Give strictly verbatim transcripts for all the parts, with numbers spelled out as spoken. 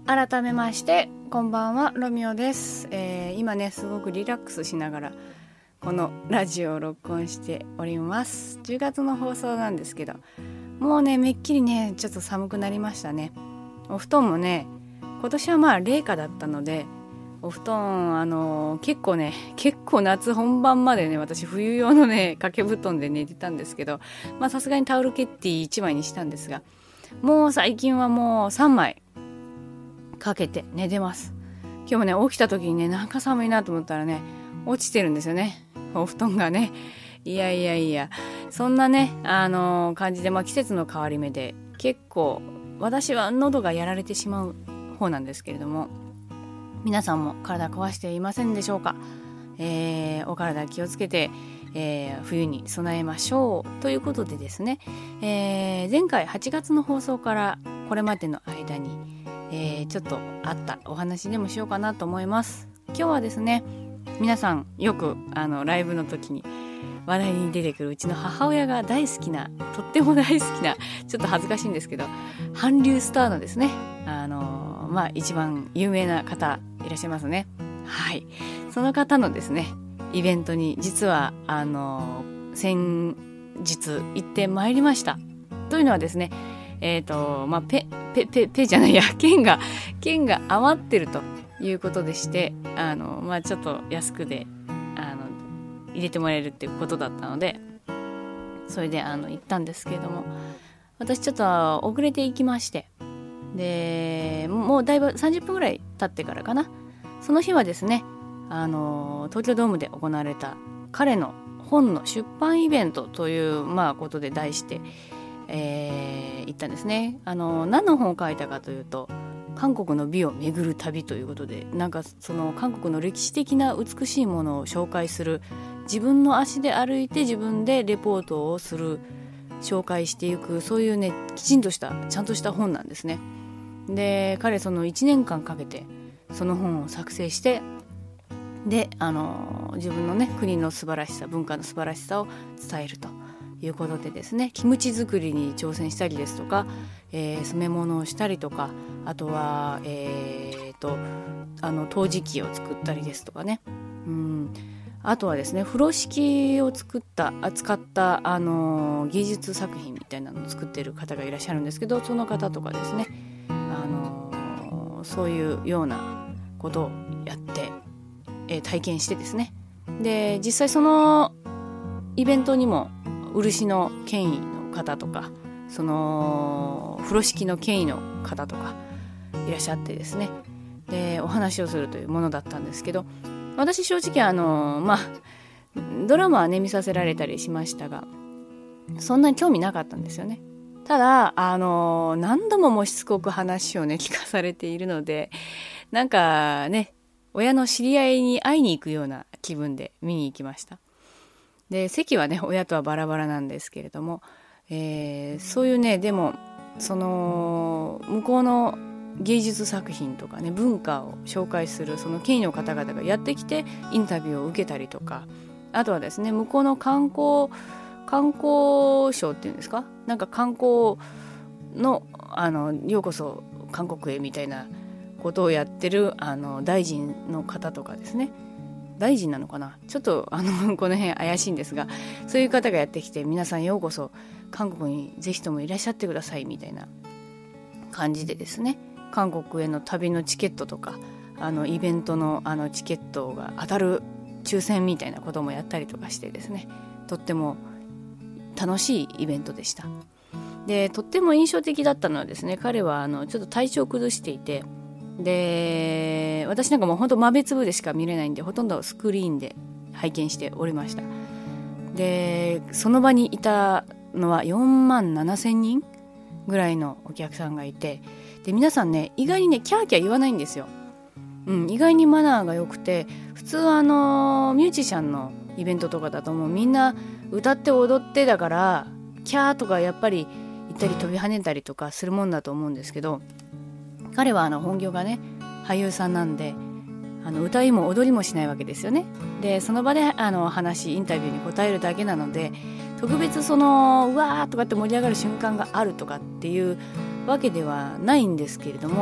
改めましてこんばんは、ロミオです、えー、今ねすごくリラックスしながらこのラジオを録音しております。じゅうがつの放送なんですけど、もうねめっきりねちょっと寒くなりましたね。お布団もね今年はまあ冷夏だったので、お布団あのー、結構ね結構夏本番までね私冬用のね掛け布団で寝てたんですけど、まあさすがにタオルケッティいちまいにしたんですが、もう最近はもうさんまいかけて寝てます。今日もね起きた時にねなんか寒いなと思ったらね落ちてるんですよね、お布団がね。いやいやいや、そんなねあのー、感じで、まあ、季節の変わり目で結構私は喉がやられてしまう方なんですけれども、皆さんも体壊していませんでしょうか。えー、お体気をつけて、えー、冬に備えましょうということでですね、えー、前回はちがつの放送からこれまでの間に、えー、ちょっとあったお話でもしようかなと思います。今日はですね、皆さんよくあのライブの時に話題に出てくるうちの母親が大好きな、とっても大好きな、ちょっと恥ずかしいんですけど韓流スターのですね、あのー、まあ一番有名な方いらっしゃいますね。はい、その方のですねイベントに実はあのー、先日行ってまいりました。というのはですね、えっとまあペペペペじゃないや券が券が余ってるということでして、あのまあちょっと安くであの入れてもらえるっていうことだったので、それであの行ったんですけれども、私ちょっと遅れて行きまして、でもうだいぶさんじゅっぷんぐらい経ってからかな、その日はですねあの東京ドームで行われた彼の本の出版イベントという、まあ、ことで題して、えー、行ったんですね。あの何の本を書いたかというと、韓国の美を巡る旅ということで、なんかその韓国の歴史的な美しいものを紹介する、自分の足で歩いて自分でレポートをする、紹介していく、そういうねきちんとしたちゃんとした本なんですね。で彼そのいちねんかんかけてその本を作成して、であの自分のね国の素晴らしさ、文化の素晴らしさを伝えるということでですね、キムチ作りに挑戦したりですとか、えー、染め物をしたりとか、あとはえーとあの陶磁器を作ったりですとかね、うん、あとはですね風呂敷を作った扱ったあの芸術作品みたいなのを作っている方がいらっしゃるんですけど、その方とかですね、あのそういうようなことをやって、えー、体験してですね、で実際そのイベントにも漆の権威の方とか、その風呂敷の権威の方とかいらっしゃってですね、でお話をするというものだったんですけど、私正直あのまあドラマはね見させられたりしましたが、そんなに興味なかったんですよね。ただあの何度ももしつこく話をね聞かされているので、なんかね親の知り合いに会いに行くような気分で見に行きました。で席はね親とはバラバラなんですけれども、えー、そういうね、でもその向こうの芸術作品とかね文化を紹介するその権威の方々がやってきてインタビューを受けたりとか、あとはですね向こうの観光観光省っていうんですか、なんか観光のあのようこそ韓国へみたいなことをやってるあの大臣の方とかですね、大臣なのかな、ちょっとあのこの辺怪しいんですが、そういう方がやってきて、皆さんようこそ韓国にぜひともいらっしゃってくださいみたいな感じでですね、韓国への旅のチケットとか、あのイベントのあのチケットが当たる抽選みたいなこともやったりとかしてですね、とっても楽しいイベントでした。でとっても印象的だったのはですね、彼はあのちょっと体調を崩していて、で私なんかもうほんと豆粒でしか見れないんで、ほとんどスクリーンで拝見しておりました。でその場にいたのはよんまんななせんにんぐらいのお客さんがいて、で皆さんね意外にねキャーキャー言わないんですよ、うん、意外にマナーが良くて、普通あのミュージシャンのイベントとかだともうみんな歌って踊ってだからキャーとかやっぱり言ったり飛び跳ねたりとかするもんだと思うんですけど、彼はあの本業がね俳優さんなんで、あの歌いも踊りもしないわけですよね。でその場であの話インタビューに答えるだけなので、特別そのうわーとかって盛り上がる瞬間があるとかっていうわけではないんですけれども、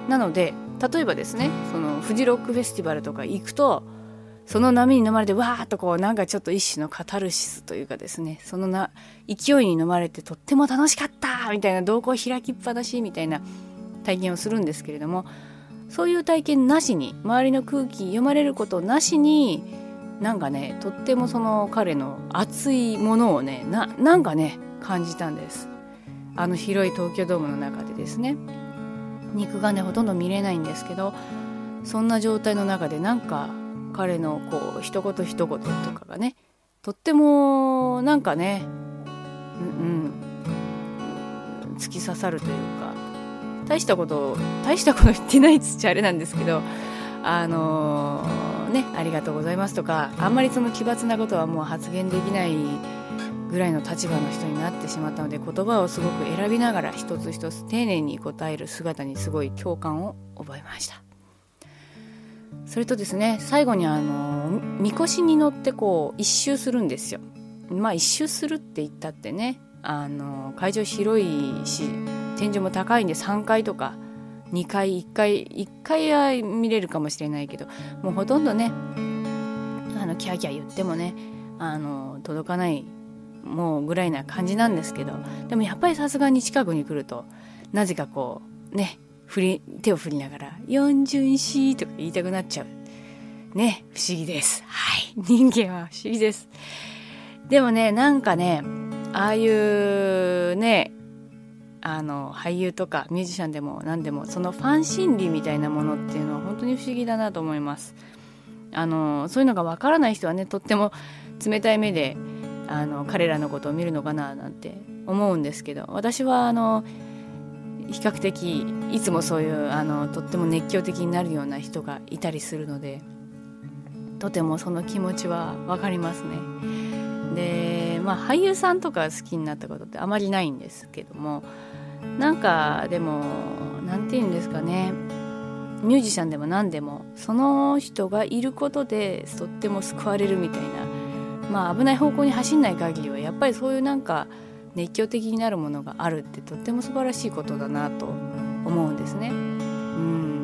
なので例えばですね、そのフジロックフェスティバルとか行くと、その波に飲まれてわーっとこうなんかちょっと一種のカタルシスというかですね、そのな勢いに飲まれてとっても楽しかったみたいな、瞳孔開きっぱなしみたいな体験をするんですけれども、そういう体験なしに、周りの空気読まれることなしに、なんかねとってもその彼の熱いものをね な, なんかね感じたんです。あの広い東京ドームの中でですね、肉眼でほとんど見れないんですけど、そんな状態の中でなんか彼のこう一言一言とかがね、とってもなんかね、うん、うん、突き刺さるというか、大したこと大したこと言ってないっつっちゃあれなんですけど、あのー、ねありがとうございますとか、あんまりその奇抜なことはもう発言できないぐらいの立場の人になってしまったので、言葉をすごく選びながら一つ一つ丁寧に答える姿にすごい共感を覚えました。それとですね、最後にあのみこしに乗ってこう一周するんですよ。まあ一周するって言ったってね、あの会場広いし天井も高いんでさんかいとかにかい、いっかいいっかいは見れるかもしれないけど、もうほとんどねあのキャーキャー言ってもねあの届かないもうぐらいな感じなんですけど、でもやっぱりさすがに近くに来るとなぜかこうね振り手を振りながら四巡四とか言いたくなっちゃうね。不思議です。はい、人間は不思議です。でもねなんかねああいうねあの俳優とかミュージシャンでも何でも、そのファン心理みたいなものっていうのは本当に不思議だなと思います。あのそういうのがわからない人はねとっても冷たい目であの彼らのことを見るのかななんて思うんですけど、私はあの比較的いつもそういうあのとっても熱狂的になるような人がいたりするので、とてもその気持ちはわかりますね。で、まあ俳優さんとか好きになったことってあまりないんですけども、なんかでもなんていうんですかね、ミュージシャンでも何でもその人がいることでとっても救われるみたいな、まあ危ない方向に走んない限りはやっぱりそういうなんか熱狂的になるものがあるってとっても素晴らしいことだなと思うんですね。うん、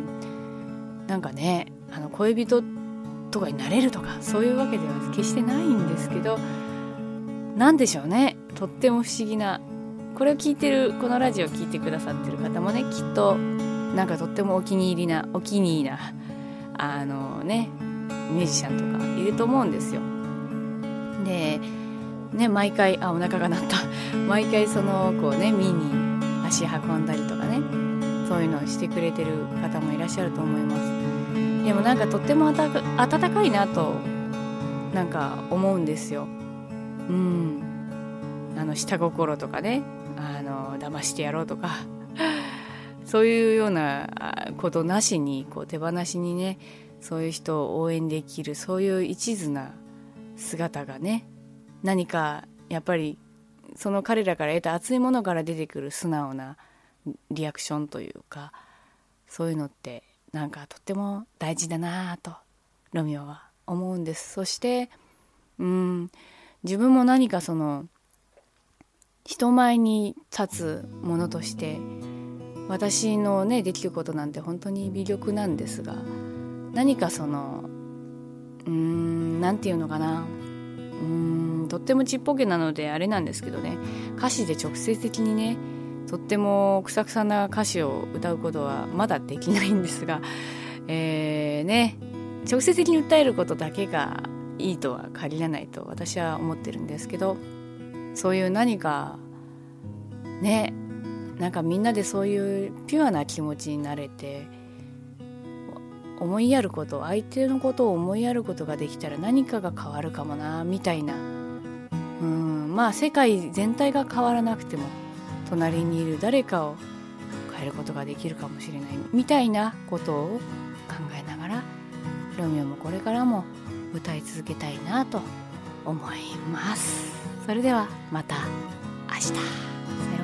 なんかねあの恋人とかになれるとかそういうわけでは決してないんですけど、なんでしょうね、とっても不思議な、これを聞いてるこのラジオを聞いてくださってる方もねきっとなんかとってもお気に入りなお気に入りなあのねミュージシャンとかいると思うんですよ。でね、毎回あお腹が鳴った毎回そのこうね見に足運んだりとかね、そういうのをしてくれてる方もいらっしゃると思います。でもなんかとってもあた温かいなとなんか思うんですよ。うん、あの下心とかね、あの騙してやろうとかそういうようなことなしにこう手放しにねそういう人を応援できる、そういう一途な姿がね、何かやっぱりその彼らから得た熱いものから出てくる素直なリアクションというか、そういうのってなんかとっても大事だなとロミオは思うんです。そしてうん自分も何かその人前に立つものとして私のねできることなんて本当に微力なんですが、何かそのうーんなんていうのかな、うーんとってもちっぽけなのであれなんですけどね、歌詞で直接的にねとってもくさくさな歌詞を歌うことはまだできないんですが、えー、ね直接的に訴えることだけがいいとは限らないと私は思ってるんですけど、そういう何かねなんかみんなでそういうピュアな気持ちになれて思いやること、相手のことを思いやることができたら何かが変わるかもなみたいな、うん、まあ世界全体が変わらなくても隣にいる誰かを変えることができるかもしれないみたいなことを考えながらロミオもこれからも歌い続けたいなと思います。それではまた明日。さようなら。